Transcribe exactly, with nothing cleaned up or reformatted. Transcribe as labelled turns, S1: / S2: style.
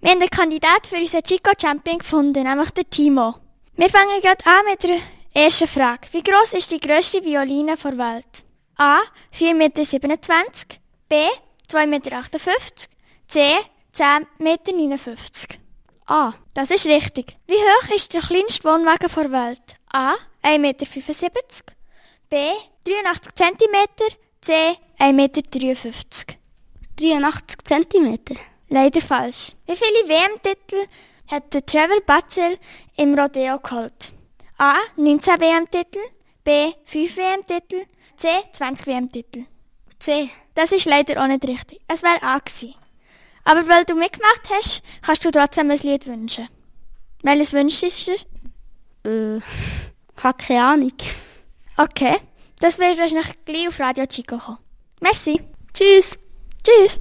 S1: Wir haben einen Kandidat für unseren Chico Champion gefunden, nämlich den Timo. Wir fangen gerade an mit der ersten Frage. Wie gross ist die grösste Violine der Welt? A. vier Meter siebenundzwanzig, B. zwei Meter achtundfünfzig, C. zehn Meter neunundfünfzig. A. Das ist richtig. Wie hoch ist der kleinste Wohnwagen der Welt? A. ein Meter fünfundsiebzig, B. dreiundachtzig Zentimeter, C. ein Meter dreiundfünfzig.
S2: dreiundachtzig Zentimeter.
S1: Leider falsch. Wie viele W M-Titel hat der Trevor Batzel im Rodeo geholt? A. neunzehn W M-Titel, B. fünf W M-Titel, C. zwanzig W M-Titel.
S2: C.
S1: Das ist leider auch nicht richtig. Es wäre A gewesen. Aber weil du mitgemacht hast, kannst du trotzdem ein Lied wünschen. Welches wünschst du dir?
S2: Äh, hab keine Ahnung.
S1: Okay, das wird wahrscheinlich gleich auf Radio Chico kommen. Merci.
S2: Tschüss.
S1: Tschüss.